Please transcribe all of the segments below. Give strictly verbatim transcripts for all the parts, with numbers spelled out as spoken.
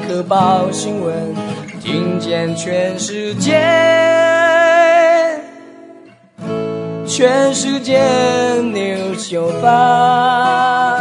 可报新闻，听见全世界，全世界 News 九八。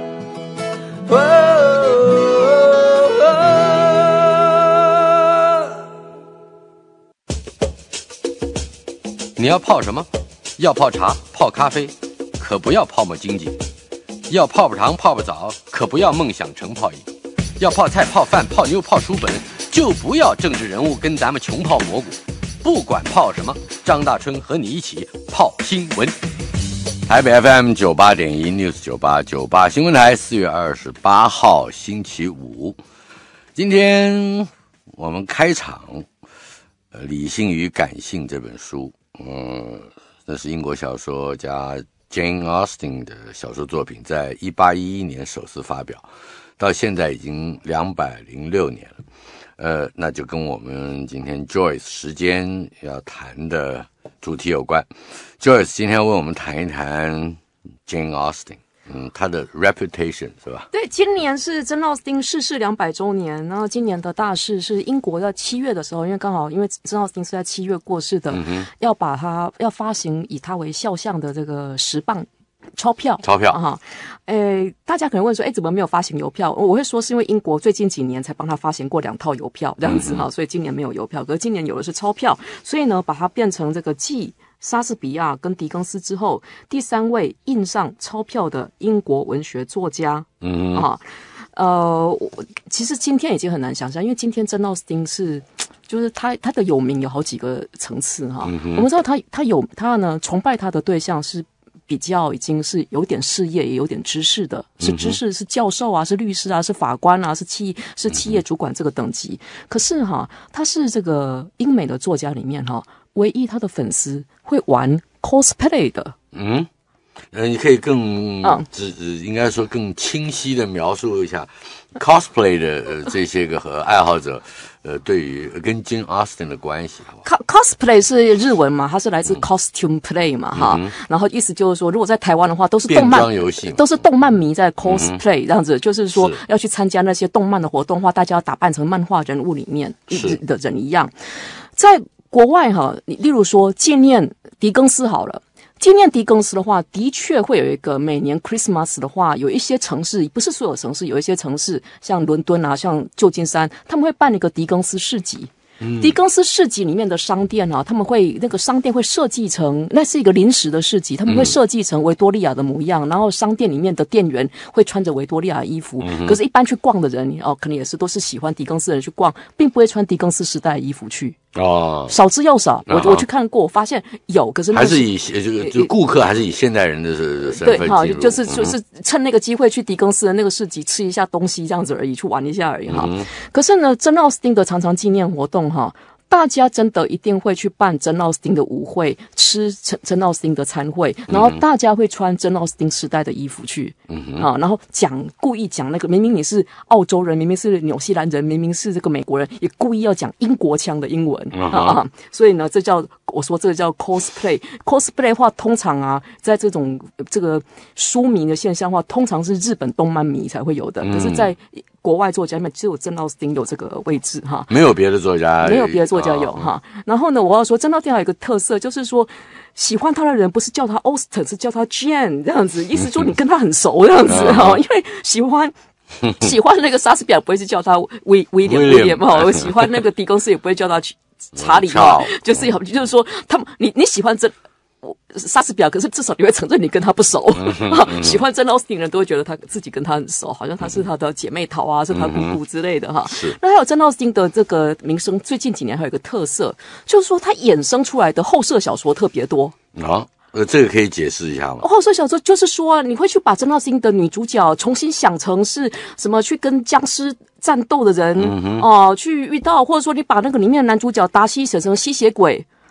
你要泡什么？要泡茶、泡咖啡，可不要泡沫经济；要泡泡糖、泡泡澡，可不要梦想成泡影；要泡菜、泡饭、泡妞、泡书本，就不要政治人物跟咱们穷泡蘑菇。不管泡什么，张大春和你一起泡新闻。台北 F M 九八点一 News 九八九八新闻台，四月二十八号星期五。今天我们开场，呃，《理性与感性》这本书。嗯，那是英国小说家 Jane Austen 的小说作品，在一八一一年首次发表，到现在已经两百零六年了。呃，那就跟我们今天 Joyce 时间要谈的主题有关。Joyce 今天为我们谈一谈 Jane Austen。嗯，他的 reputation 是吧？ 对，今年是珍奥斯汀逝世两百周年，然后今年的大事是英国在七月的时候，因为刚好因为珍奥斯汀是在七月过世的，嗯、要把他要发行以他为肖像的这个十磅钞票， 钞票哈，诶，大家可能问说，哎，怎么没有发行邮票？我会说是因为英国最近几年才帮他发行过两套邮票这样子哈、嗯，所以今年没有邮票，可是今年有的是钞票，所以呢，把它变成这个继莎士比亚跟狄更斯之后第三位印上钞票的英国文学作家，嗯啊，呃，其实今天已经很难想象，因为今天珍奥斯汀是。就是他他的有名有好几个层次哈、嗯，我们知道他他有他呢崇拜他的对象是比较已经是有点事业也有点知识的，是知识是教授啊，是律师啊，是法官啊，是企是企业主管这个等级。可是哈，他是这个英美的作家里面哈，唯一他的粉丝会玩 cosplay 的。嗯。 呃，你可以更只、嗯、应该说更清晰的描述一下 cosplay 的、呃、这些个和爱好者，呃，对于跟 Jane Austen 的关系。 cosplay 是日文嘛，它是来自 costume play 嘛，哈、嗯，然后意思就是说，如果在台湾的话，都是动漫游戏，都是动漫迷在 cosplay、嗯、这样子，就是说要去参加那些动漫的活动的话，大家要打扮成漫画人物里面的人一样。在国外哈，例如说纪念狄更斯好了。纪念狄更斯的话，的确会有一个每年 Christmas 的话，有一些城市，不是所有城市，有一些城市像伦敦啊，像旧金山，他们会办一个狄更斯市集。嗯、狄更斯市集里面的商店啊，他们会那个商店会设计成，那是一个临时的市集，他们会设计成维多利亚的模样，嗯、然后商店里面的店员会穿着维多利亚的衣服。嗯、可是，一般去逛的人哦，可能也是都是喜欢狄更斯的人去逛，并不会穿狄更斯时代的衣服去。哦，少之又少。我、哦、我去看过，我发现有，可是那还是以这个就顾客还是以现代人的身份对，好，就是就是趁那个机会去狄更斯的那个市集吃一下东西这样子而已，去玩一下而已哈。嗯、可是呢，珍奥斯汀的常常纪念活动哈。大家真的一定会去办珍奥斯汀的舞会，吃珍奥斯汀的餐会，然后大家会穿珍奥斯汀时代的衣服去，嗯、啊，然后讲故意讲那个，明明你是澳洲人，明明是纽西兰人，明明是这个美国人，也故意要讲英国腔的英文、嗯、啊，所以呢，这叫我说这个叫 cosplay。cosplay 的话，通常啊，在这种这个书迷的现象的话，通常是日本动漫迷才会有的，嗯、可是，在国外作家里面只有珍奥斯汀有这个位置哈， 没有别的作家， 没有别的作家有、哦、哈。然后呢，我要说珍奥斯汀还有一个特色，就是说喜欢他的人不是叫他 Austen， 是叫他 Jane 这样子，意思说你跟他很熟这样子哈、嗯，因为喜欢。喜欢那个莎士比亚不会是叫他威威廉威廉哈，我喜欢那个狄更斯也不会叫他查理哈，就是就是说他们你你喜欢这。莎士比亚，可是至少你会承认你跟他不熟。嗯、喜欢珍奥斯汀人都会觉得他自己跟他很熟，好像他是他的姐妹淘啊，嗯、是他姑姑之类的哈。那还有珍奥斯汀的这个名声，最近几年还有一个特色，就是说他衍生出来的后设小说特别多啊。呃，这个可以解释一下吗？ 后设小说就是说，你会去把珍奥斯汀的女主角重新想成是什么，去跟僵尸战斗的人哦、嗯呃，去遇到，或者说你把那个里面的男主角达西写成吸血鬼。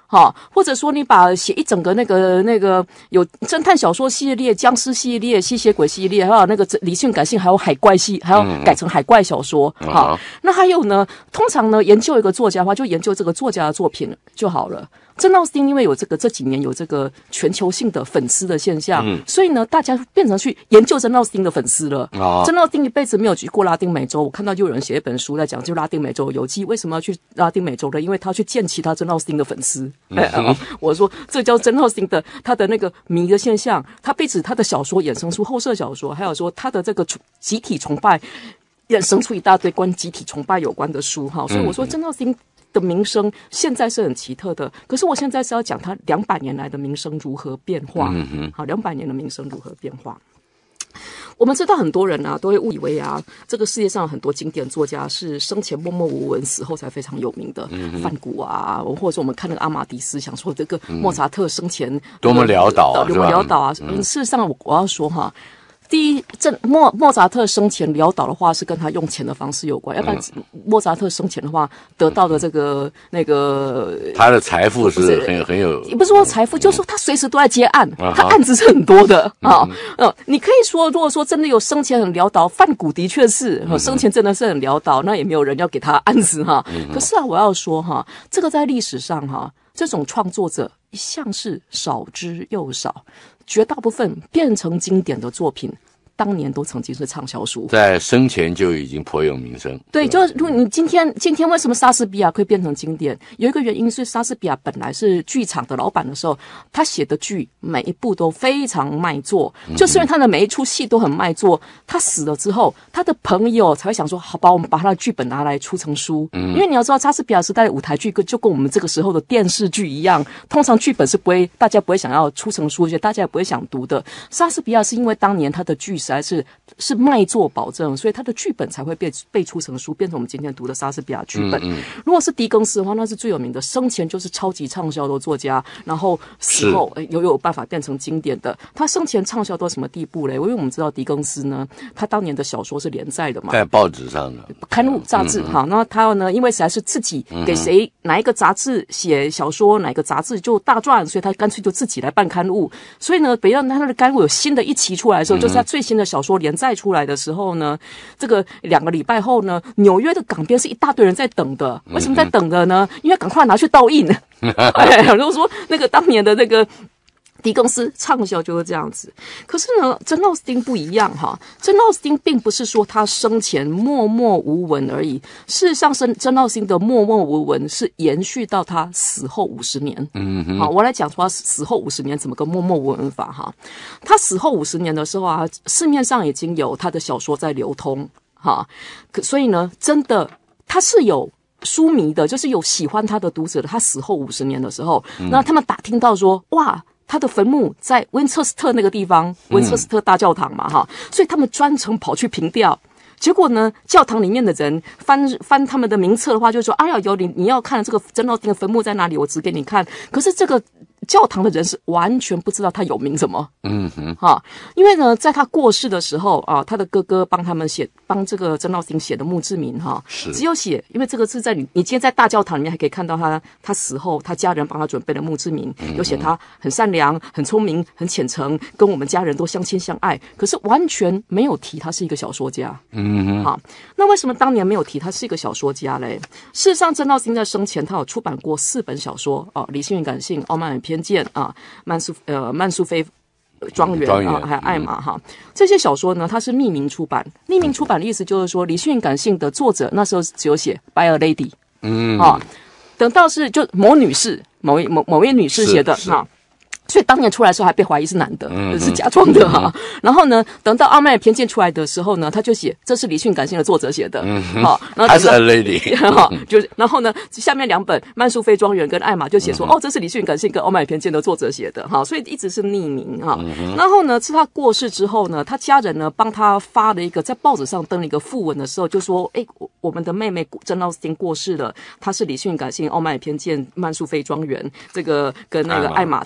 哈，或者说你把写一整个那个那个有侦探小说系列、僵尸系列、吸血鬼系列，还有那个理性感性，还有海怪系，还要改成海怪小说。好、嗯，那还有呢，通常呢研究一个作家的话，就研究这个作家的作品就好了。珍奥斯汀因为有这个这几年有这个全球性的粉丝的现象，嗯、所以呢，大家变成去研究珍奥斯汀的粉丝了。哦、珍奥斯汀一辈子没有去过拉丁美洲，我看到就有人写一本书在讲，就拉丁美洲游记，为什么要去拉丁美洲呢？因为他去见其他珍奥斯汀的粉丝。嗯哎、我说这叫珍奥斯汀的他的那个迷的现象，他被指他的小说衍生出后设小说，还有说他的这个集体崇拜衍生出一大堆关集体崇拜有关的书哈。所以我说珍奥斯汀的名声现在是很奇特的，可是我现在是要讲他两百年来的名声如何变化。嗯哼，好，两百年的名声如何变化？我们知道很多人啊都会误以为啊，这个世界上有很多经典作家是生前默默无闻，死后才非常有名的。嗯、梵谷啊，或者说我们看那个阿马迪斯，想说这个莫扎特生前、嗯、 多么潦倒啊， 多么潦倒啊！嗯，事实上我我要说哈。第一，这莫莫扎特生前潦倒的话，是跟他用钱的方式有关。要不然，莫扎特生前的话，得到的这个那个， 他的财富是很很有， 也不是说财富，就是说他随时都在接案，嗯、他案子是很多的啊。嗯、呃，你可以说，如果说真的有生前很潦倒，梵谷的确是、嗯、生前真的是很潦倒，那也没有人要给他案子哈。嗯、可是啊，我要说哈，这个在历史上哈，这种创作者一向是少之又少。绝大部分变成经典的作品，当年都曾经是畅销书， 在生前就已经颇有名声。 对，就是如果你今天今天为什么莎士比亚可以变成经典？有一个原因是莎士比亚本来是剧场的老板的时候，他写的剧每一部都非常卖座，就是因为他的每一出戏都很卖座。他死了之后，他的朋友才会想说：好吧，我们把他的剧本拿来出成书。嗯、因为你要知道，莎士比亚时代的舞台剧就跟我们这个时候的电视剧一样，通常剧本是不会，大家不会想要出成书，而且大家也不会想读的。莎士比亚是因为当年他的剧实在是是卖座保证，所以他的剧本才会被被出成书，变成我们今天读的莎士比亚剧本。嗯嗯、如果是狄更斯的话，那是最有名的，生前就是超级畅销的作家，然后死后有有办法变成经典的。他生前畅销到什么地步嘞？因为我们知道狄更斯呢，他当年的小说是连载的嘛， 在报纸上的刊物杂志。好、嗯嗯，那他呢，因为实在是自己给谁、嗯、哪一个杂志写小说，哪一个杂志就大赚，所以他干脆就自己来办刊物。所以呢，别让他的刊物有新的一期出来的时候，嗯、就是他最新的小说连载出来的时候呢，这个两个礼拜后呢，纽约的港边是一大堆人在等的。为什么在等的呢？因为赶快拿去倒印。哎，如果说那个当年的那个狄更斯畅销就是这样子。可是呢，珍奥斯汀不一样哈。珍奥斯汀并不是说他生前默默无闻而已，事实上，珍奥斯汀的默默无闻是延续到他死后五十年。嗯哼，好，我来讲说他死后五十年怎么个默默无闻法哈。他死后五十年的时候啊，市面上已经有他的小说在流通哈，可所以呢，真的他是有书迷的，就是有喜欢他的读者的。他死后五十年的时候，嗯、那他们打听到说，哇，他的坟墓在温彻斯特那个地方，温彻斯特大教堂嘛，哈、嗯，所以他们专程跑去凭吊。结果呢，教堂里面的人翻翻他们的名册的话，就说：“哎呀，有你你要看这个珍奥斯汀的坟墓在哪里，我指给你看。”可是这个教堂的人是完全不知道他有名什么。嗯哼，哈，因为呢，在他过世的时候啊，他的哥哥帮他们写，帮这个珍奥斯汀写的墓志铭哈，只有写，因为这个是在你你今天在大教堂里面还可以看到他他死后他家人帮他准备的墓志铭，有写他很善良、很聪明、很虔诚，跟我们家人都相亲相爱，可是完全没有提他是一个小说家。嗯。嗯，好，那为什么当年没有提他是一个小说家嘞？事实上，珍奥斯汀在生前他有出版过四本小说哦，《理性与感性》、《傲慢与偏见》啊，曼苏呃曼苏菲庄园啊，还有艾玛哈，这些小说呢，它是匿名出版。匿名出版的意思就是说，《理性与感性》的作者那时候只有写 by a lady， 嗯，啊，等到是就某女士，某一某某位女士写的哈。所以当年出来的时候还被怀疑是男的，嗯、是假装的哈。嗯、然后呢，等到《傲慢与偏见》出来的时候呢，他就写这是理性感性的作者写的，嗯，好，然后还是 a lady， 哈，就是然后呢，下面两本《曼苏菲庄园》跟《艾玛》就写说，嗯、哦，这是理性感性跟《傲慢与偏见》的作者写的，哈，所以一直是匿名哈。嗯、然后呢，是他过世之后呢，他家人呢帮他发了一个在报纸上登了一个讣文的时候，就说，哎，我们的妹妹珍奥斯汀过世了，她是理性感性、《傲慢与偏见》、《曼苏菲庄园》这个跟那个《艾玛》这四本小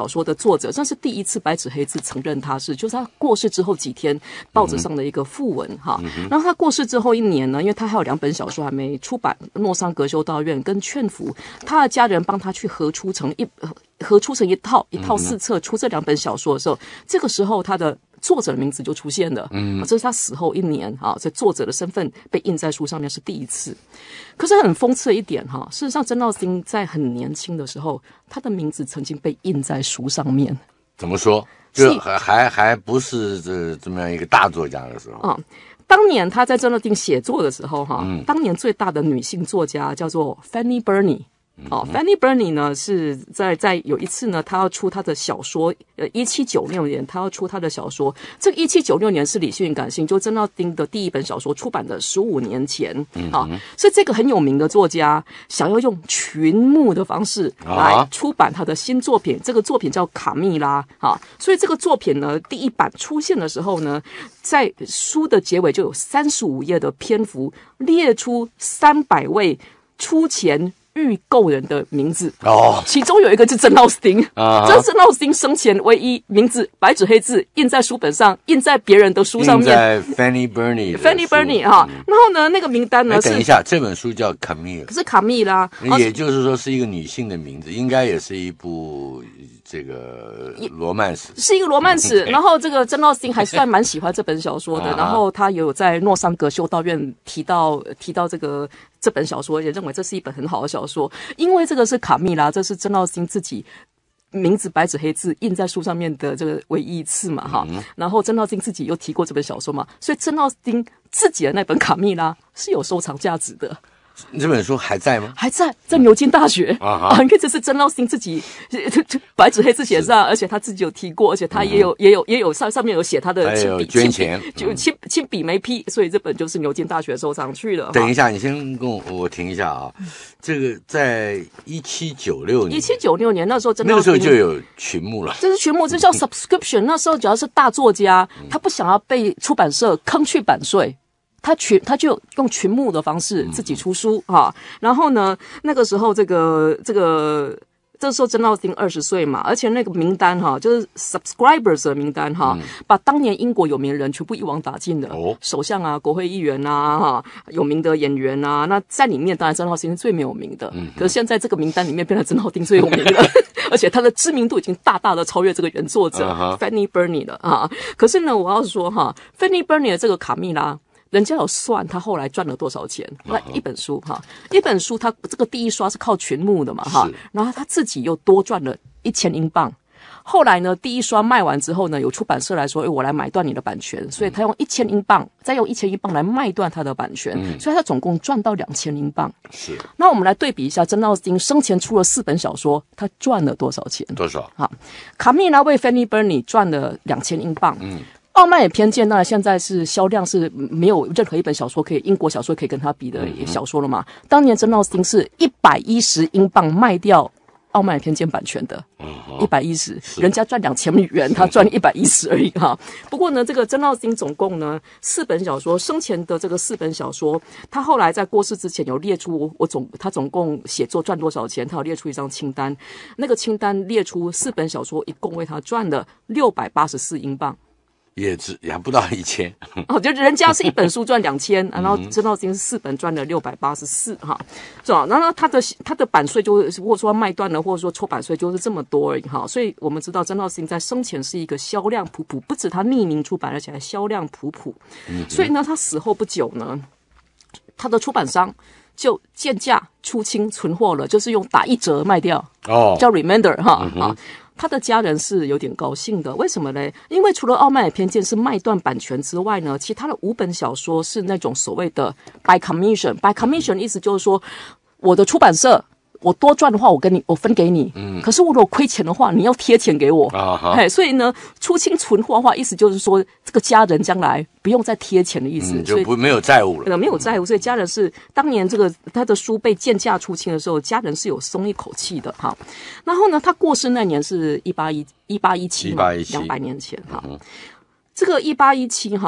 小说的作者，这是第一次白纸黑字承认他是，就是他过世之后几天报纸上的一个讣文哈。嗯、然后他过世之后一年呢，因为他还有两本小说还没出版，《诺桑格修道院》跟《劝服》，他的家人帮他去合出成一合出成一套一套四册出这两本小说的时候，这个时候他的作者的名字就出现了，嗯，这是他死后一年啊，这作者的身份被印在书上面是第一次。可是很讽刺的一点哈，事实上珍奥斯汀在很年轻的时候，他的名字曾经被印在书上面。 怎么说？就还还还不是这这么样一个大作家的时候啊。 当年他在珍奥斯汀写作的时候哈，嗯、当年最大的女性作家叫做 Fanny Burney。哦 ，Fanny Burney 呢是在在有一次呢，他要出他的小说，呃，一七九六年他要出他的小说。这个一七九六年是理性感性，就珍奥斯汀的第一本小说出版的十五年前啊、嗯，所以这个很有名的作家想要用群目的方式来出版他的新作品，这个作品叫《卡蜜拉》啊。所以这个作品呢，第一版出现的时候呢，在书的结尾就有三十五页的篇幅，列出三百位出前预购人的名字哦，其中有一个是珍奥斯汀啊，这是珍奥斯汀生前唯一名字白纸黑字印在书本上，印在别人的书上面，印在 Fanny Burney Fanny Burney 哈、嗯。然后呢，那个名单呢是等一下，这本书叫卡蜜拉， 可是卡蜜拉， 也就是说是一个女性的名字，应该也是一部这个罗曼史， 是一个罗曼史。然后这个珍奥斯汀还算蛮喜欢这本小说的，然后他有在诺桑格修道院提到提到这个。这本小说也认为这是一本很好的小说，因为这个是卡蜜拉，这是珍奥斯汀自己名字白纸黑字印在书上面的这个唯一一次嘛哈、嗯。然后珍奥斯汀自己又提过这本小说嘛，所以珍奥斯汀自己的那本卡蜜拉是有收藏价值的。 这本书还在吗？ 还在，在牛津大学啊！啊，你看，这是珍奥斯汀自己白纸黑字写上，而且他自己有提过，而且他也有、嗯、也有也有上上面有写他的亲笔捐钱， 就亲亲笔没批，所以这本就是牛津大学收藏去了。 等一下，你先跟我我停一下啊！这个在一七九六年， 一七九六年那时候， 那个时候就有群目了。 这是群目，这叫 subscription。那时候只要是大作家，他不想要被出版社坑去版税。他群他就用群目的方式自己出书哈、嗯，然后呢，那个时候这个这个这时候珍奥斯汀二十岁嘛，而且那个名单哈，就是 subscribers 的名单哈、嗯，把当年英国有名人全部一网打尽的，哦，首相啊、国会议员啊、哈有名的演员啊，那在里面当然珍奥斯汀是最没有名的，嗯，可是现在这个名单里面变成珍奥斯汀最有名的，而且他的知名度已经大大的超越这个原作者、uh-huh. Fanny Burney 了啊。可是呢，我要说哈 ，Fanny Burney 的这个卡蜜拉。人家有算他后来赚了多少钱？那一本书哈，一本书他这个第一刷是靠群目的嘛哈，然后他自己又多赚了一千英镑。后来呢，第一刷卖完之后呢，有出版社来说，哎，我来买断你的版权，所以他用一千英镑，再用一千英镑来卖断他的版权，嗯、所以他总共赚到两千英镑。 是。 那我们来对比一下，珍奥斯汀生前出了四本小说，他赚了多少钱？ 多少？ 好，卡蜜拉为 Fanny Burney 赚了两千英镑。嗯。傲慢与偏见当然现在是销量是没有任何一本小说可以英国小说可以跟他比的小说了嘛。嗯、当年珍奥斯汀是一百一十英镑卖掉傲慢与偏见版权的，一百一十，人家赚两千元，他赚一百一十而已哈。不过呢，这个珍奥斯汀总共呢四本小说，生前的这个四本小说，他后来在过世之前有列出我总他总共写作赚多少钱，他有列出一张清单，那个清单列出四本小说一共为他赚了六百八十四英镑。 也只也不到一千哦，就人家是一本书赚两千，然后珍奥斯汀是四本赚了六百八十四哈，是吧？然后他的他的版税就或者说卖断了，或者说抽版税就是这么多而已哈。所以我们知道珍奥斯汀在生前是一个销量普普，不止他匿名出版，而且还销量普普。嗯、所以呢，他死后不久呢，他的出版商就贱价出清存货了，就是用打一折卖掉哦，叫 Remainder 哈、嗯、啊。他的家人是有点高兴的，为什么呢？因为除了《傲慢与偏见》是卖断版权之外呢，其他的五本小说是那种所谓的 by commission。by commission 意思就是说，我的出版社我多赚的话，我跟你我分给你，嗯，可是我如果亏钱的话，你要贴钱给我啊。嘿，所以呢，出清存货的话，意思就是说，这个家人将来不用再贴钱的意思， 嗯、就不没有债务了， 没有债务，所以家人是当年这个他的书被贱价出清的时候，家人是有松一口气的哈。然后呢，他过世那年是一八一一八一七嘛，两百年前哈。嗯、这个一八一七哈。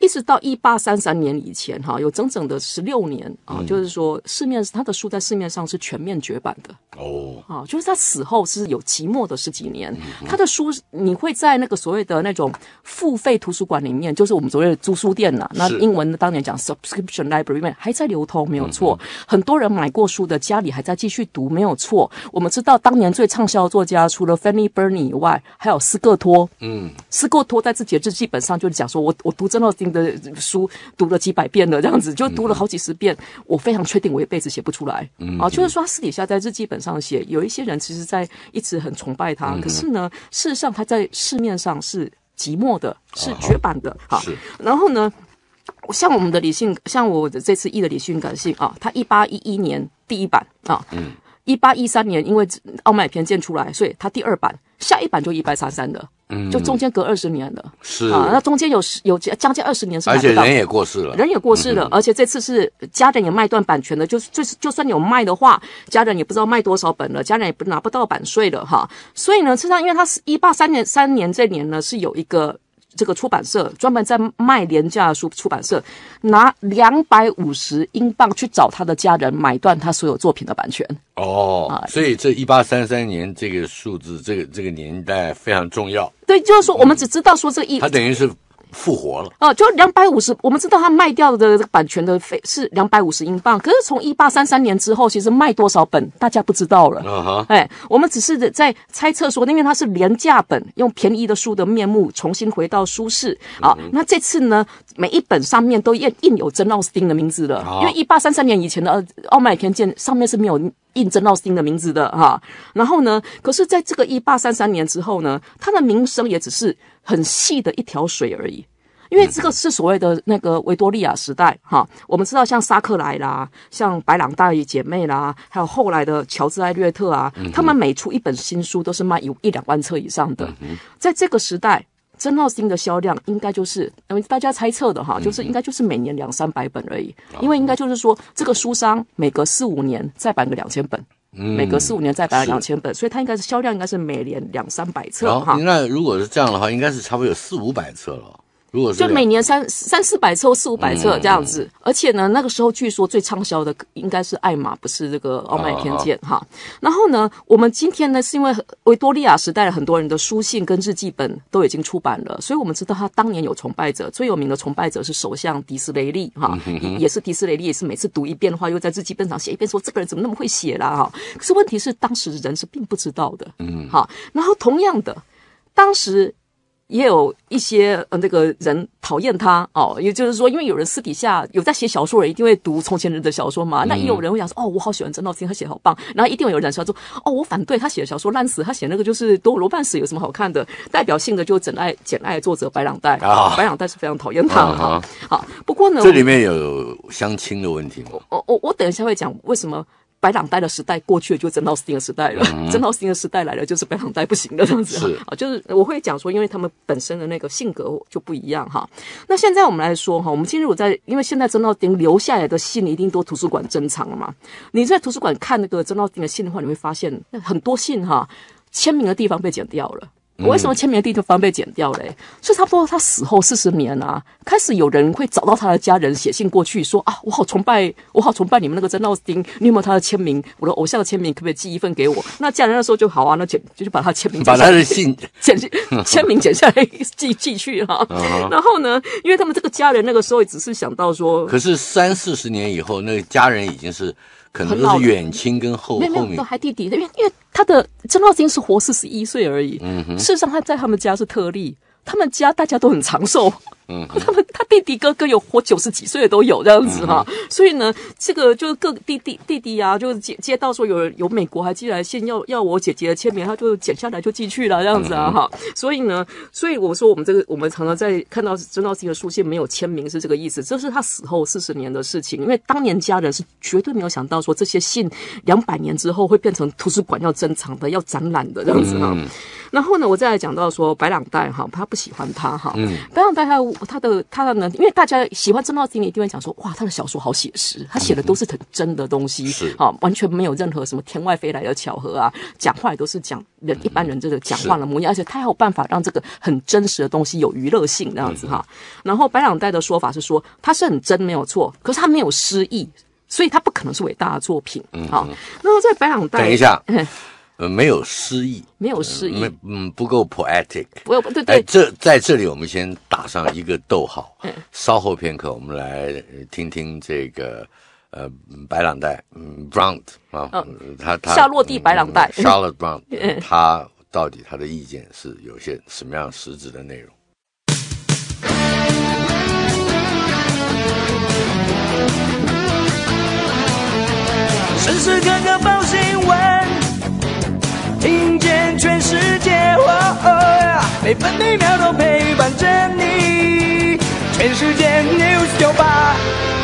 一直到一八三三年以前哈，有整整的十六年啊，嗯、就是说市面他的书在市面上是全面绝版的哦，啊，就是他死后是有寂寞的十几年，嗯、他的书你会在那个所谓的那种付费图书馆里面，就是我们所谓的租书店呐，那英文当年讲 subscription library 里面还在流通，没有错，嗯、很多人买过书的家里还在继续读，没有错。我们知道当年最畅销的作家除了 Fanny Burney 以外，还有斯各托，嗯，斯各托在自己的日记本上就是讲说，我我读珍奥斯汀的书读了几百遍了，这样子就读了好几十遍，嗯、我非常确定我一辈子写不出来，嗯、啊，就是说他私底下在日记本上写，有一些人其实在一直很崇拜他，嗯、可是呢，事实上他在市面上是寂寞的，是绝版的，好，然后呢，像我们的理性，像我的这次译的理性感性啊，他一八一一年第一版啊，嗯。一八一三年，因为傲慢与偏见出来，所以他第二版，下一版就一八三三的，嗯，就中间隔二十年了，是啊，那中间有有将近二十年是买不到， 而且人也过世了， 人也过世了，嗯、而且这次是家人也卖断版权的，就就就算有卖的话，家人也不知道卖多少本了，家人也不拿不到版税了哈，所以呢，实际上因为他是一八三年三年这年呢是有一个。这个出版社专门在卖廉价的书，出版社拿两百五十英镑去找他的家人买断他所有作品的版权。 哦，啊、所以这一八三三年这个数字，这个这个年代非常重要。 对，就是说我们只知道说这一， 他等于是。复活了哦、呃，就两百五十，我们知道他卖掉的版权的费是两百五十英镑，可是从一八三三年之后，其实卖多少本大家不知道了。嗯哼，哎，我们只是在猜测说，因为它是廉价本，用便宜的书的面目重新回到书市啊、嗯。那这次呢，每一本上面都印印有珍奥斯汀的名字了，哦、因为一八三三年以前的《傲慢与偏见》上面是没有印珍奥斯汀的名字的哈。然后呢，可是在这个一八三三年之后呢，他的名声也只是很细的一条水而已。因为这个是所谓的那个维多利亚时代哈，我们知道像沙克莱啦，像白朗大姐妹啦，还有后来的乔治艾略特啊，他们每出一本新书都是卖一一两万册以上的，在这个时代。珍奥斯汀的销量应该就是，因为大家猜测的哈，就是应该就是每年两三百本而已，因为应该就是说这个书商每隔四五年再版个两千本，嗯、每隔四五年再版两千本，所以它应该是销量应该是每年两三百册哈。 那如果是这样的话，应该是差不多有四五百册了。如果是就每年三三四百册、四五百册这样子，嗯、而且呢，那个时候据说最畅销的应该是艾玛，不是这个《傲慢与偏见》哈。然后呢，我们今天呢，是因为维多利亚时代很多人的书信跟日记本都已经出版了，所以我们知道他当年有崇拜者，最有名的崇拜者是首相迪斯雷利哈，嗯、也是迪斯雷利，也是每次读一遍的话，又在日记本上写一遍，说这个人怎么那么会写啦哈。可是问题是，当时人是并不知道的，嗯，好。然后同样的，当时。也有一些呃那个人讨厌他哦，也就是说，因为有人私底下有在写小说人一定会读从前人的小说嘛，嗯、那也有人会讲说，哦，我好喜欢珍奥斯汀，他写好棒，然后一定有人说说，哦，我反对他写的小说烂死，他写那个就是多罗曼史有什么好看的？代表性的就简爱简爱作者白朗岱，啊、白朗岱是非常讨厌他的哈。好，不过呢， 这里面有相亲的问题吗？ 我我我等一下会讲为什么。白朗岱的时代过去了，就珍奥斯汀的时代了。嗯、珍奥斯汀的时代来了，就是白朗岱不行了这样子。是啊，就是我会讲说，因为他们本身的那个性格就不一样哈。那现在我们来说哈，我们今天如果在，因为现在珍奥斯汀留下来的信一定都图书馆珍藏了嘛。你在图书馆看那个珍奥斯汀的信的话，你会发现很多信哈，签名的地方被剪掉了。我为什么签名的地方被剪掉嘞？所以差不多他死后四十年啊，开始有人会找到他的家人写信过去说啊，我好崇拜，我好崇拜你们那个珍奥斯汀，你有没有他的签名？我的偶像的签名可不可以寄一份给我？那家人那时候就好啊，那剪就把他签名把他的信剪签名剪下来寄寄去哈。Uh-huh. 然后呢，因为他们这个家人那个时候也只是想到说， 可是三四十年以后，那个家人已经是。可能都是远亲跟后没有后面都还弟弟，因为因为他的珍奥斯汀是活四十一岁而已，嗯哼，事实上他在他们家是特例，他们家大家都很长寿，嗯，他们他弟弟哥哥有活九十几岁的都有这样子哈、嗯，所以呢，这个就各弟弟弟弟啊，就接接到说有有美国还寄来信要要我姐姐的签名，他就剪下来就寄去了这样子啊哈、嗯，所以呢，所以我说我们这个我们常常在看到珍奥斯汀的书信没有签名是这个意思，这是他死后四十年的事情，因为当年家人是绝对没有想到说这些信两百年之后会变成图书馆要珍藏的要展览的这样子哈、嗯，然后呢，我再来讲到说白朗岱哈，他不喜欢他哈，嗯，白朗岱他他的他的呢，因为大家喜欢珍奥斯汀，一定会讲说，哇，他的小说好写实，他写的都是很真的东西， 是啊，完全没有任何什么天外飞来的巧合啊，讲话也都是讲人一般人这个讲话的模样，而且他还有办法让这个很真实的东西有娱乐性这样子哈。然后白朗岱的说法是说，他是很真没有错，可是他没有诗意，所以他不可能是伟大的作品。好，然后在白朗岱， 等一下。呃，没有诗意， 没有诗意， 呃、嗯，不够 poetic， 不对对。 这在这里我们先打上一个逗号，嗯、稍后片刻我们来听听这个呃白朗岱，嗯 ，Blount 啊，嗯、他他夏洛蒂白朗岱 ，Charlotte Blount，、嗯、他到底他的意见是有些什么样实质的内容？ 时时刻刻报新闻，听见全世界，哦哦，每分每秒都陪伴着你。全世界 News 九八。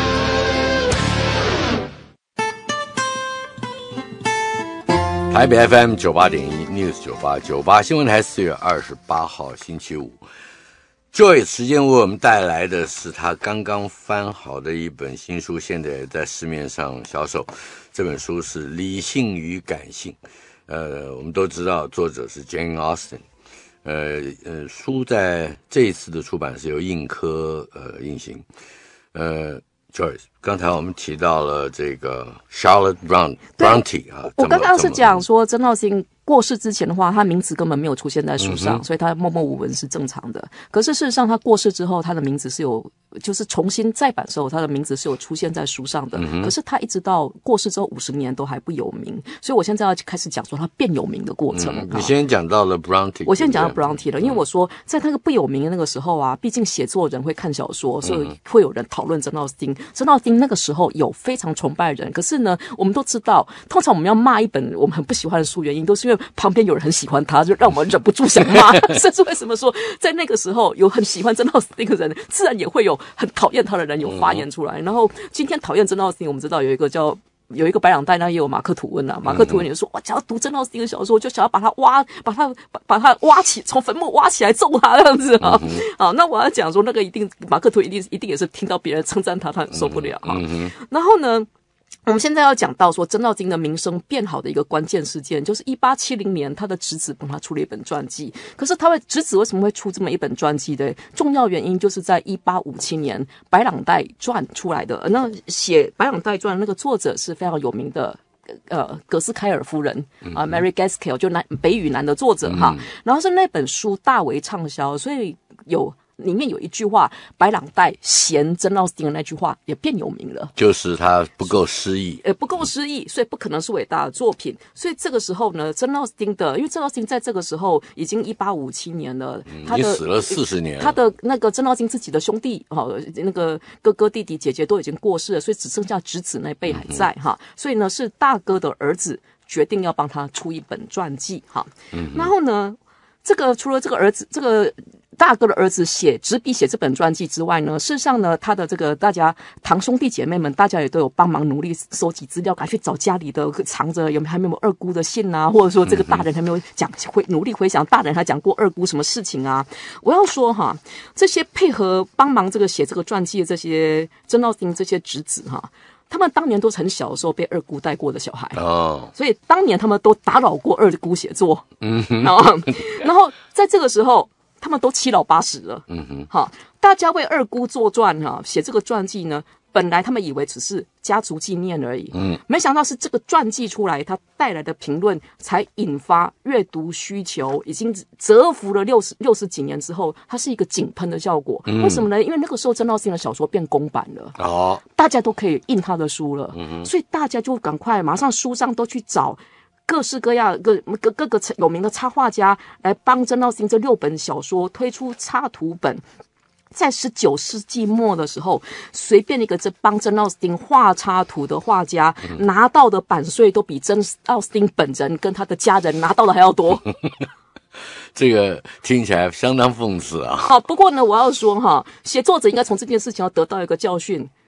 台北 F M 九八点一 News 九八九八新闻台四月二十八号星期五。Joy 时间为我们带来的是他刚刚翻好的一本新书，现在也在市面上销售。这本书是《理性与感性》，呃，我们都知道作者是 Jane Austen， 呃呃，书在这一次的出版是由印科呃印行。呃 ，Joy， 刚才我们提到了这个 Charlotte Blount Bronte 啊， 我刚刚是讲说珍奥斯汀过世之前的话，他名字根本没有出现在书上，嗯、所以他默默无闻是正常的。可是事实上，他过世之后，他的名字是有，就是重新再版的时候，他的名字是有出现在书上的。嗯、可是他一直到过世之后五十年都还不有名，所以我现在要开始讲说他变有名的过程。 嗯、你先讲到了 Bronte， 我先讲到 Bronte 了，因为我说在那个不有名的那个时候啊，毕竟写作人会看小说，所以会有人讨论珍奥斯汀。珍奥斯汀那个时候有非常崇拜的人，可是呢，我们都知道，通常我们要骂一本我们很不喜欢的书，原因都是因为旁边有人很喜欢他，就让我们忍不住想骂。甚至为什么说在那个时候有很喜欢珍奥斯汀的人，自然也会有很讨厌他的人有发言出来。然后今天讨厌珍奥斯汀，我们知道有一个叫有一个白朗岱，那也有马克吐温啊。马克吐温也说，哇，只要读珍奥斯汀的小说，就想要把他挖，把他把把他挖起，从坟墓挖起来揍他这样子啊。嗯、好，那我要讲说，那个一定马克吐温一定一定也是听到别人称赞他，他很受不了啊。嗯、然后呢？我们现在要讲到说珍奥斯汀的名声变好的一个关键事件，就是一八七零年他的侄子帮他出了一本传记。可是他的侄子为什么会出这么一本传记的重要原因，就是在一八五七年白朗岱传出来的。那写白朗岱传的那个作者是非常有名的呃，格斯凯尔夫人啊、呃、，Mary Gaskell 就南北与南的作者哈。然后是那本书大为畅销，所以有。里面有一句话，白朗岱嫌珍奥斯汀的那句话也变有名了， 就是他不够诗意， 呃，不够诗意，所以不可能是伟大的作品。所以这个时候呢，珍奥斯汀的，因为珍奥斯汀在这个时候已经一八五七年了， 嗯、 他的死了四十年了， 他的那个珍奥斯汀自己的兄弟哦，那个哥哥、弟弟、姐姐都已经过世了，所以只剩下侄子那辈还在哈、嗯。所以呢，是大哥的儿子决定要帮他出一本传记哈。嗯、然后呢，这个除了这个儿子，这个。大哥的儿子写执笔写这本传记之外呢，事实上呢，他的这个大家堂兄弟姐妹们，大家也都有帮忙努力收集资料，赶去找家里的藏着有还没有二姑的信啊，或者说这个大人还没有讲回努力回想大人还讲过二姑什么事情啊。我要说哈，这些配合帮忙这个写这个传记的这些珍奥斯汀这些侄子哈。他们当年都是很小的时候被二姑带过的小孩哦，所以当年他们都打扰过二姑写作，嗯哼，然后然后在这个时候。他们都七老八十了，嗯哼，好，大家为二姑作传哈，写这个传记呢，本来他们以为只是家族纪念而已，嗯，没想到是这个传记出来，它带来的评论才引发阅读需求，已经蛰伏了六十六十几年之后，它是一个井喷的效果。嗯、为什么呢？因为那个时候珍奥斯汀的小说变公版了，哦，大家都可以印他的书了，嗯、所以大家就赶快马上书上都去找。各式各样各各各个有名的插画家来帮珍奥斯汀这六本小说推出插图本，在十九世纪末的时候，随便一个这帮珍奥斯汀画插图的画家、嗯、拿到的版税都比珍奥斯汀本人跟他的家人拿到的还要多。 这个听起来相当讽刺啊。 好，不过呢，我要说哈，写作者应该从这件事情要得到一个教训。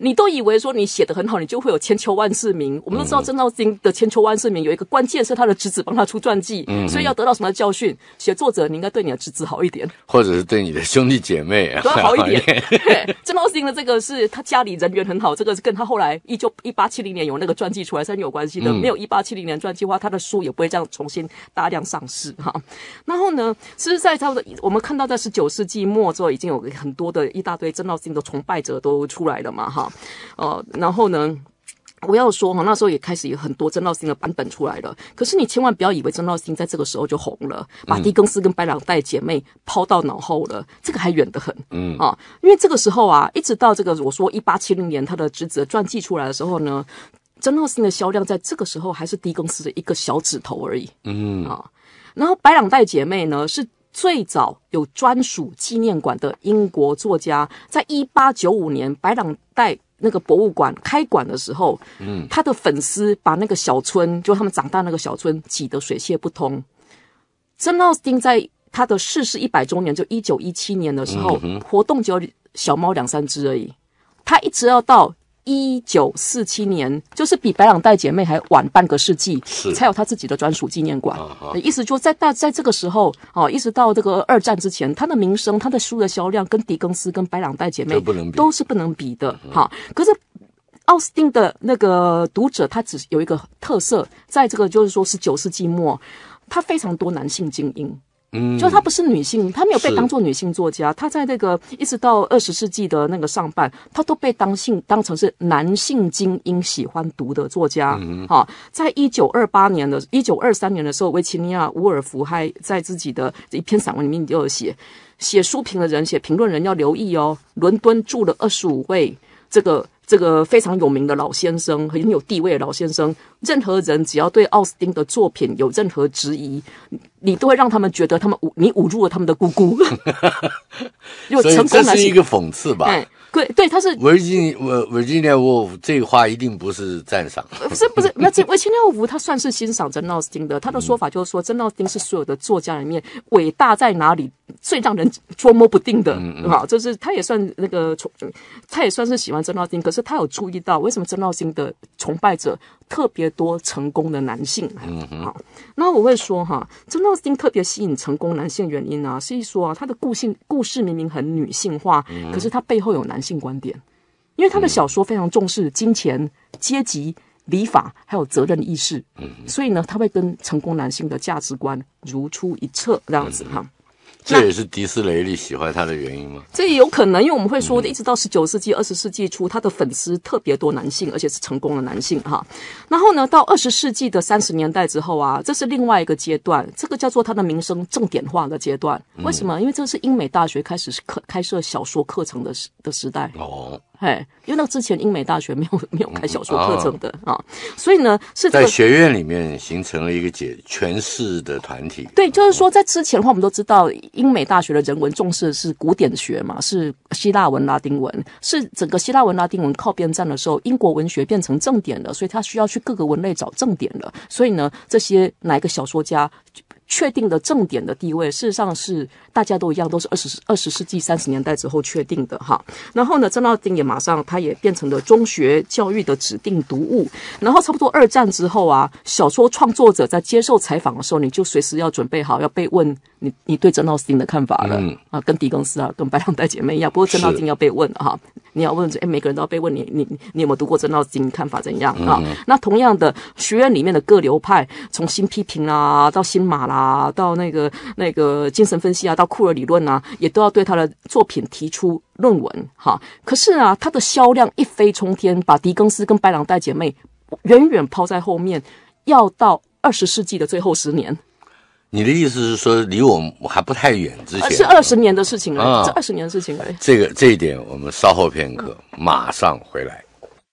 你都以为说你写得很好，你就会有千秋万世名。我们都知道曾兆兴的千秋万世名有一个关键是他的侄子帮他出传记，嗯、所以要得到什么教训？写作者你应该对你的侄子好一点， 或者是对你的兄弟姐妹都要好一点。曾兆兴的这个是他家里人缘很好，这个是跟他后来一九一八七零年有那个传记出来是很有关系的。嗯、没有一八七零年传记的话，他的书也不会这样重新大量上市哈。然后呢，其实在差不多我们看到在十九世纪末之后，已经有很多的一大堆曾兆兴的崇拜者都出来了嘛哈。呃，然后呢，我要说哈，那时候也开始有很多曾兆兴的版本出来了。可是你千万不要以为曾兆兴在这个时候就红了，把狄更斯跟白朗带姐妹抛到脑后了，这个还远得很。嗯啊，因为这个时候啊，一直到这个我说一八七零年他的侄子的传记出来的时候呢，曾兆兴的销量在这个时候还是狄更斯的一个小指头而已。嗯啊，然后白朗带姐妹呢是最早有专属纪念馆的英国作家，在一八九五年白朗带那个博物馆开馆的时候，嗯，他的粉丝把那个小村，就他们长大那个小村挤得水泄不通。曾兆兴在他的逝世一百周年，就一九一七年的时候，嗯、活动只有小猫两三只而已。他一直要到一九四七年，就是比白朗带姐妹还晚半个世纪，才有他自己的专属纪念馆。Uh-huh. 意思就在大在这个时候哦，一直到这个二战之前，他的名声、他的书的销量跟狄更斯、跟白朗带姐妹都是不能比的。哈、uh-huh. ，可是奥斯汀的那个读者，他只有一个特色，在这个就是说十九世纪末，他非常多男性精英。嗯，就她不是女性，她没有被当作女性作家，她在那个一直到二十世纪的那个上半，她都被当性当成是男性精英喜欢读的作家。嗯，好，在一九二八年的一九二三年的时候，维吉尼亚·伍尔夫还在自己的一篇散文里面就有写，写书评的人、写评论人要留意哦，伦敦住了二十五位这个。这个非常有名的老先生，很有地位的老先生，任何人只要对奥斯汀的作品有任何质疑，你都会让他们觉得他们你侮辱了他们的姑姑。 所以这是一个讽刺吧？ 哎，对对，他是维吉维吉尼亚·沃夫这个话一定不是赞赏， 不是不是，那维吉尼亚·沃夫他算是欣赏珍奥斯汀的，他的说法就是说，珍奥斯汀是所有的作家里面伟大在哪里？最让人捉摸不定的，嗯嗯啊，就是他也算那个，他也算是喜欢曾兆兴，可是他有注意到为什么曾兆兴的崇拜者特别多成功的男性，嗯嗯，好，那我会说哈，曾兆兴特别吸引成功男性原因啊，是一说啊，他的故事故事明明很女性化，嗯、可是他背后有男性观点，因为他的小说非常重视金钱、阶级、礼法还有责任意识，嗯，所以呢，他会跟成功男性的价值观如出一辙，这样子哈。嗯这也是迪斯雷利喜欢他的原因吗？ 这也有可能，因为我们会说，一直到十九世纪、二十世纪初，他的粉丝特别多男性，而且是成功的男性哈。然后呢，到二十世纪的三十年代之后啊，这是另外一个阶段，这个叫做他的名声正点化的阶段。为什么？因为这是英美大学开始课开设小说课程的时的时代哦。哎，因为那之前英美大学没有没有开小说课程的、嗯、啊，所以呢是、这个、 在学院里面形成了一个解诠释的团体。 对，就是说在之前的话，我们都知道英美大学的人文重视的是古典学嘛，是希腊文、拉丁文，是整个希腊文、拉丁文靠边站的时候，英国文学变成正点了，所以他需要去各个文类找正点了。所以呢，这些哪一个小说家确定的正点的地位，事实上是大家都一样，都是二十二十世纪三十年代之后确定的哈。然后呢，曾兆兴也马上他也变成了中学教育的指定读物。然后差不多二战之后啊，小说创作者在接受采访的时候，你就随时要准备好要被问你你对曾兆兴的看法了、嗯、啊，跟狄更斯啊，跟白朗带姐妹一样。不过曾兆兴要被问了哈，你要问哎，每个人都要被问你你你有没有读过曾兆兴，看法怎样啊、嗯？那同样的，学院里面的各流派，从新批评啦到新马啦。啊，到那个那个精神分析啊，到库尔理论啊，也都要对他的作品提出论文哈。可是啊，他的销量一飞冲天，把狄更斯跟白朗带姐妹远远抛在后面，要到二十世纪的最后十年。 你的意思是说，离我们还不太远之前， 是二十年的事情了，啊、这二十年的事情了。 这个这一点，我们稍后片刻，马上回来。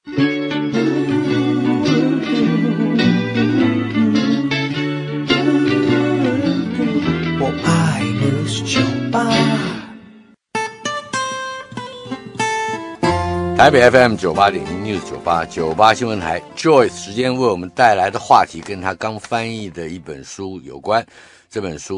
台北 F M 九八点零 News 九八九八新闻台 Joyce 时间为我们带来的话题跟他刚翻译的一本书有关。这本书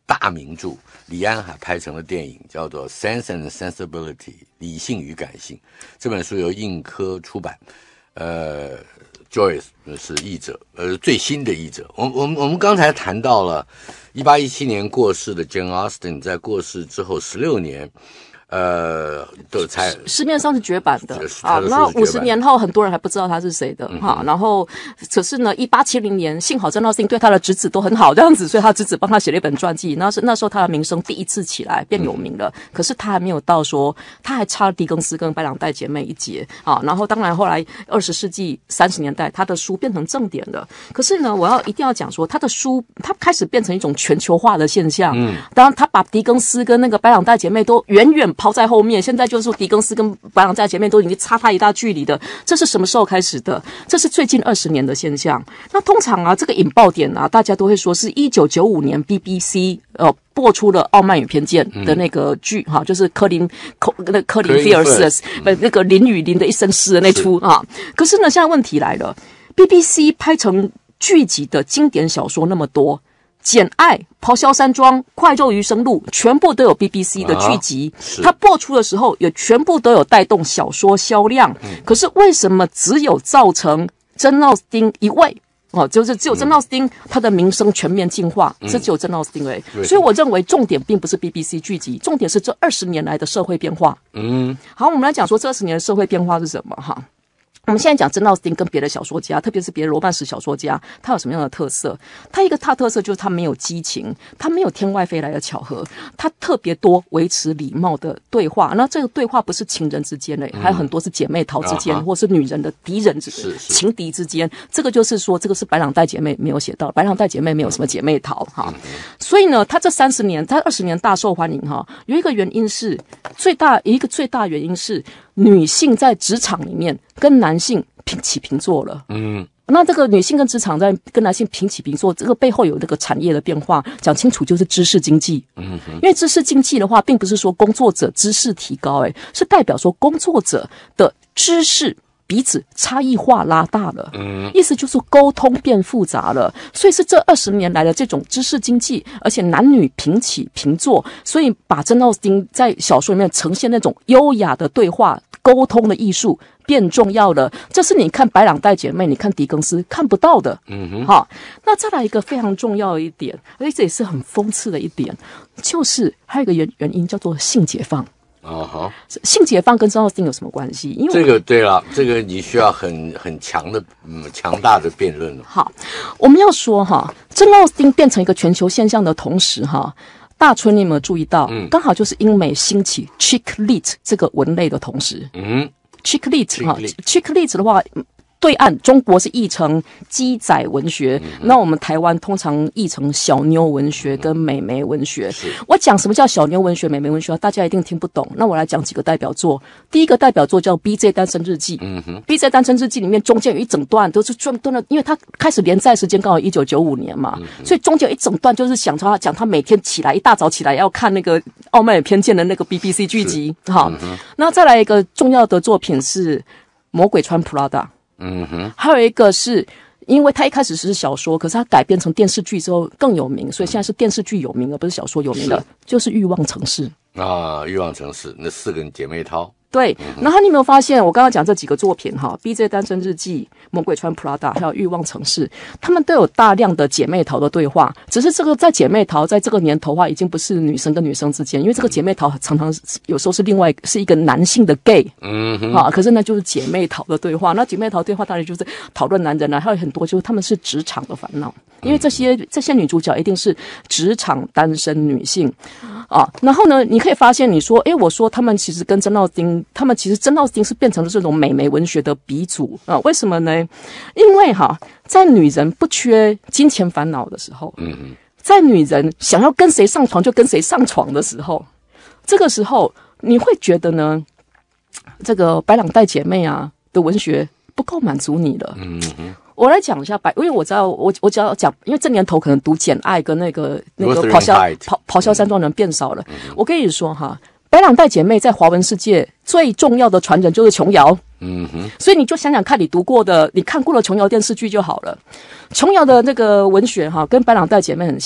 大名著，李安还拍成了电影，叫做《Sense and Sensibility》理性与感性。这本书由印科出版，呃 ，Joyce 是译者，呃，最新的译者。我我们我们刚才谈到了一八一七年过世的 Jane Austen， 在过世之后十六年。呃，都才市面上是绝版的啊，那五十年后很多人还不知道他是谁的哈、嗯。然后，可是呢，一八七零年，幸好珍·奥斯汀对他的侄子都很好，这样子，所以他侄子帮他写了一本传记。那是那时候他的名声第一次起来，变有名了。嗯、可是他还没有到说，他还差狄更斯跟白朗岱姐妹一截啊。然后，当然后来二十世纪三十年代，他的书变成正典了。可是呢，我要一定要讲说，他的书他开始变成一种全球化的现象。嗯，当然他把狄更斯跟那个白朗岱姐妹都远远抛在后面，现在就是说狄更斯跟白朗岱姐妹都已经差他一大距离的，这是什么时候开始的？这是最近二十年的现象。那通常啊，这个引爆点啊，大家都会说是一九九五年 B B C 呃播出了《傲慢与偏见》的那个剧哈、嗯，就是科林科那科林菲尔斯不那个林雨林的一生诗的那出啊。可是呢，现在问题来了 ，B B C 拍成剧集的经典小说那么多。简爱、咆哮山庄、快肉余生录全部都有 B B C 的剧集、啊、它播出的时候也全部都有带动小说销量、嗯、可是为什么只有造成珍·奥斯汀一位哦，就是只有珍·奥斯汀他的名声全面进化、嗯、这只有珍·奥斯汀而已。所以我认为重点并不是 B B C 剧集，重点是这二十年来的社会变化。嗯，好，我们来讲说这二十年的社会变化是什么哈。我们现在讲珍·奥斯汀跟别的小说家，特别是别的罗曼史小说家，他有什么样的特色？他一个大特色就是他没有激情，他没有天外飞来的巧合，他特别多维持礼貌的对话。那这个对话不是情人之间的、嗯、还有很多是姐妹淘之间、啊、或是女人的敌人之间情敌之间。这个就是说，这个是白朗岱姐妹没有写到，白朗岱姐妹没有什么姐妹淘哈、嗯。所以呢，他这三十年，他二十年大受欢迎哈。有一个原因是最大，一个最大原因是。女性在职场里面跟男性平起平坐了，嗯，那这个女性跟职场在跟男性平起平坐，这个背后有这个产业的变化，讲清楚就是知识经济，嗯，因为知识经济的话，并不是说工作者知识提高，诶，是代表说工作者的知识。彼此差异化拉大了，嗯，意思就是沟通变复杂了，所以是这二十年来的这种知识经济，而且男女平起平坐，所以把珍·奥斯汀在小说里面呈现那种优雅的对话、沟通的艺术变重要了。这是你看白朗岱姐妹，你看狄更斯看不到的，嗯哼。好，那再来一个非常重要的一点，而且这也是很讽刺的一点，就是还有一个原原因叫做性解放。哦好，性解放跟珍·奥斯汀有什么关系？因为这个对了，这个你需要很很强的、嗯强大的辩论了。 好，我们要说哈，珍·奥斯汀变成一个全球现象的同时哈，大春你有没有注意到？嗯，刚好就是英美兴起 chick lit 这个文类的同时，嗯 ，chick lit 哈 ，chick lit 的话。对岸中国是译成鸡仔文学、嗯、那我们台湾通常译成小妞文学跟美眉文学、嗯、我讲什么叫小妞文学美眉文学大家一定听不懂，那我来讲几个代表作。第一个代表作叫 B J 单身日记、嗯、B J 单身日记里面中间有一整段都是专门的，因为它开始连载时间刚好一九九五年嘛、嗯、所以中间有一整段就是想他讲他每天起来一大早起来要看那个傲慢与偏见的那个 B B C 剧集。好、嗯，那再来一个重要的作品是魔鬼穿 Prada。嗯哼，还有一个是因为他一开始是小说，可是他改编成电视剧之后更有名，所以现在是电视剧有名而不是小说有名的，是就是欲望城市啊，欲望城市那四个姐妹淘。 对，然后你有没有发现，我刚刚讲这几个作品哈 ，B J 单身日记、魔鬼穿 Prada， 还有欲望城市，他们都有大量的姐妹淘的对话。只是这个在姐妹淘在这个年头的话，已经不是女生跟女生之间，因为这个姐妹淘常常有时候是另外是一个男性的 gay， 嗯哼，啊，可是呢就是姐妹淘的对话。那姐妹淘对话当然就是讨论男人啊，还有很多就是他们是职场的烦恼。因为这些这些女主角一定是职场单身女性啊，然后呢，你可以发现，你说，诶，我说他们其实跟珍·奥斯汀，他们其实珍·奥斯汀是变成了这种美眉文学的鼻祖啊？为什么呢？因为哈，在女人不缺金钱烦恼的时候，嗯嗯，在女人想要跟谁上床就跟谁上床的时候，这个时候你会觉得呢，这个白朗岱姐妹啊的文学不够满足你了，嗯嗯。我来讲一下白，因为我知道我我只要讲，因为这年头可能读《简爱》跟那个那个咆哮咆咆哮山庄人变少了。嗯、我跟你说哈，白朗岱姐妹在华文世界最重要的传人就是琼瑶。嗯哼，所以你就想想看，你读过的、你看过的琼瑶电视剧就好了。琼瑶的那个文学哈，跟白朗岱姐妹很像，他们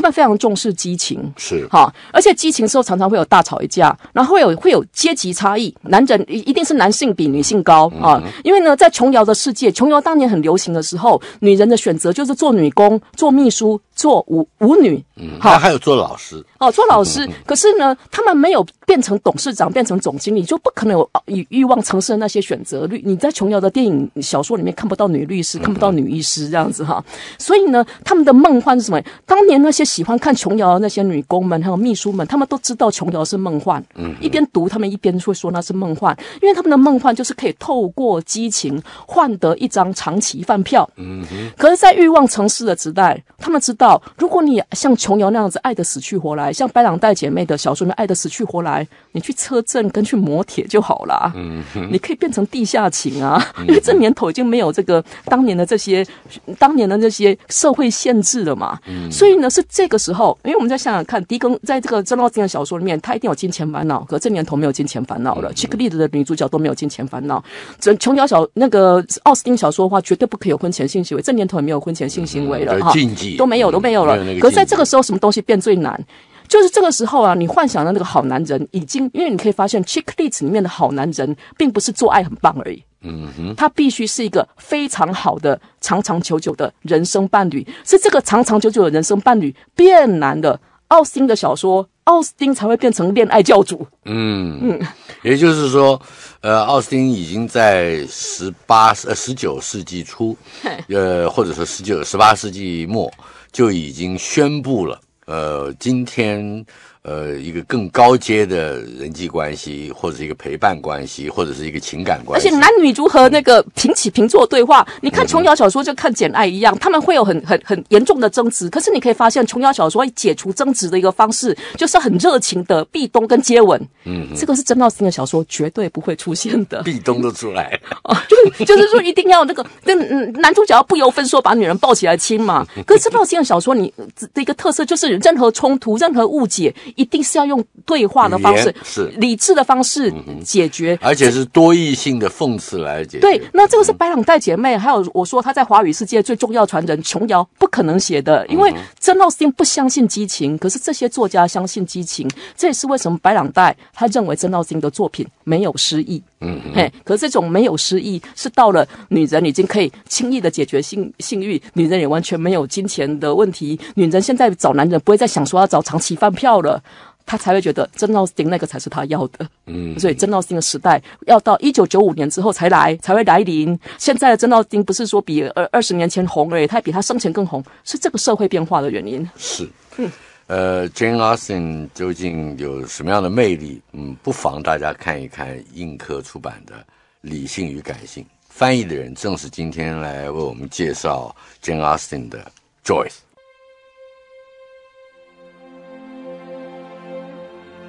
们非常重视激情， 是好，而且激情之后常常会有大吵一架，然后会有会有阶级差异，男人一定是男性比女性高啊、嗯，因为呢，在琼瑶的世界，琼瑶当年很流行的时候，女人的选择就是做女工、做秘书、做舞舞女， 嗯，好，还有做老师。 哦，做老师，可是呢，他们没有变成董事长，变成总经理，就不可能有以欲望城市的那些选择。你在琼瑶的电影小说里面看不到女律师，看不到女医师这样子哈。所以呢，他们的梦幻是什么？当年那些喜欢看琼瑶的那些女工们还有秘书们，他们都知道琼瑶是梦幻。嗯，一边读他们一边会说那是梦幻，因为他们的梦幻就是可以透过激情换得一张长期饭票。嗯哼。可是，在欲望城市的时代，他们知道，如果你像琼瑶那样子爱得死去活来，像白朗带姐妹的小说里面爱得死去活来，你去车震跟去磨铁就好了。嗯，你可以变成地下情啊，因为这年头已经没有这个当年的这些当年的这些社会限制了嘛。嗯，所以呢，是这个时候，因为我们再想想看，狄更在这个珍奥斯汀的小说里面，他一定有金钱烦恼，可这年头没有金钱烦恼了。Chick Lit的女主角都没有金钱烦恼，琼瑶小那个奥斯汀小说的话，绝对不可以有婚前性行为，这年头也没有婚前性行为了哈， 禁忌都没有都没有了。可是在这个时候，什么东西变最难？就是这个时候啊，你幻想的那个好男人已经，因为你可以发现 Chick Lit 里面的好男人并不是做爱很棒而已，嗯哼，他必须是一个非常好的长长久久的人生伴侣，是这个长长久久的人生伴侣变难了，奥斯汀的小说，奥斯汀才会变成恋爱教主。嗯嗯，也就是说，呃，奥斯汀已经在十八呃十九世纪初，呃，或者说十九十八世纪末就已经宣布了。呃，今天呃一个更高阶的人际关系，或者是一个陪伴关系，或者是一个情感关系， 而且男女如何那个平起平坐对话，你看琼瑶小说就看简爱一样，他们会有很很很严重的争执，可是你可以发现琼瑶小说解除争执的一个方式，就是很热情的壁咚跟接吻。嗯，这个是珍奥斯汀的小说绝对不会出现的， 壁咚都出来了。 哦，就就是说一定要那个跟男主角要不由分说把女人抱起来亲嘛。可是珍奥斯汀的小说你的一个特色就是任何冲突、任何误解，一定是要用对话的方式， 是理智的方式解决， 嗯、而且是多义性的讽刺来解决。 对，那这个是白朗带姐妹，还有我说他在华语世界最重要传人琼瑶不可能写的，因为珍奥斯汀不相信激情，可是这些作家相信激情，这也是为什么白朗带他认为珍奥斯汀的作品没有诗意。嗯，嘿，可是这种没有诗意是到了女人已经可以轻易的解决性性欲，女人也完全没有金钱的问题，女人现在找男人不会再想说要找长期饭票了，她才会觉得珍奥斯汀那个才是她要的。嗯，所以珍奥斯汀的时代要到一九九五年之后才来才会来临。现在的珍奥斯汀不是说比二二十年前红而已，他比他生前更红，是这个社会变化的原因。 是，嗯。呃 ，Jane Austen 究竟有什么样的魅力？嗯，不妨大家看一看印刻出版的《理性与感性》，翻译的人正是今天来为我们介绍 Jane Austen 的 Joyce。